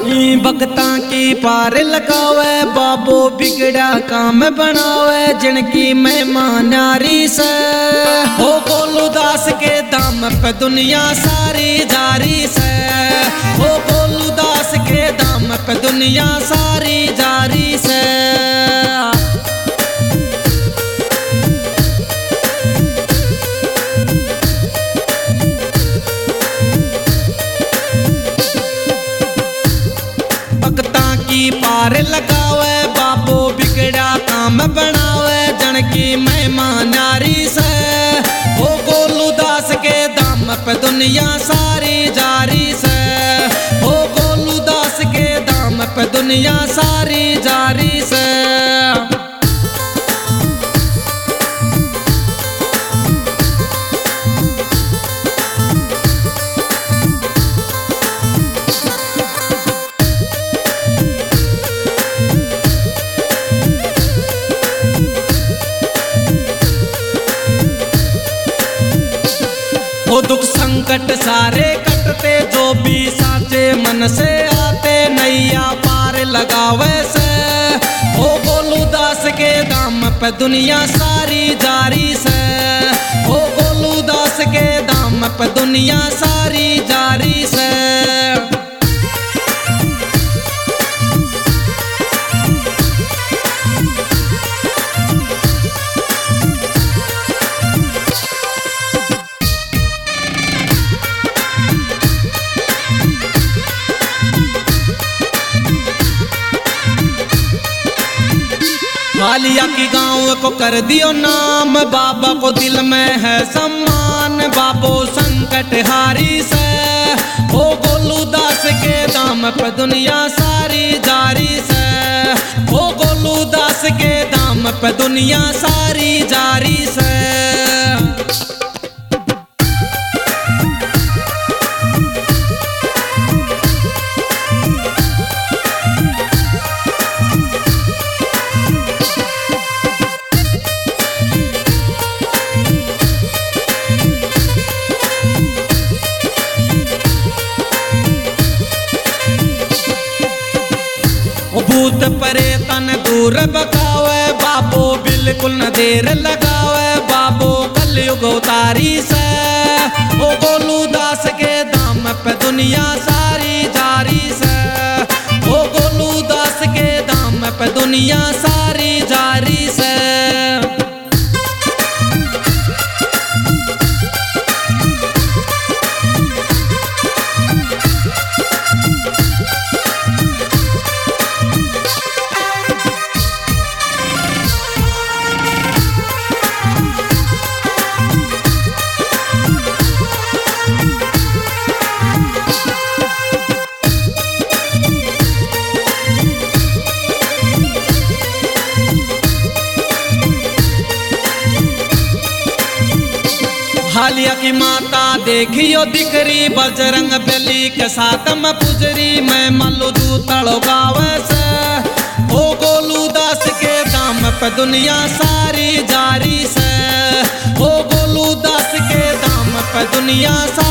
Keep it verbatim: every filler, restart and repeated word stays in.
भगता की पार लगावे बाबो बिगड़ा काम बनावे जिनकी महिमा नारी से हो गोलू दास के दाम पे दुनिया सारी जारी से हो गोलू दास के दाम पे दुनिया सारी जारी से पार लगावे बाबो बिगड़ा काम बनावे जनकी महिमा नारी से हो गोलू दास के दाम पे दुनिया सारी जारी से हो गोलू दास के दाम पे दुनिया सारी जारी से वो दुख संकट सारे कटते जो भी साचे मन से आते नैया पार लगावे से वो गोलू दास के दाम पे दुनिया सारी जारी से वो गोलू दास के दाम पे दुनिया सारी जारी से हालिया की गांव को कर दियो नाम बाबा को दिल में है सम्मान बाबो संकट हारी से हो गोलू दास के दाम पे दुनिया सारी जारी से हो गोलू दास के दाम पे दुनिया सारी जारी से भूत परे तन दूर बकावे बाबो बिल्कुल न देर लगावे बाबो कलयुग उतारी से ओ गोलू दास के दाम पे दुनिया सारी जारी से ओ गोलू दास के दाम पे दुनिया सारी जारी से हालिया की माता देखियो दिखरी बजरंग बली के साथ में पुजरी मैं मल्लू दूतड़ो गावे से ओ गोलू दास के दाम पे दुनिया सारी जारी से ओ गोलू दास के दाम पे दुनिया सारी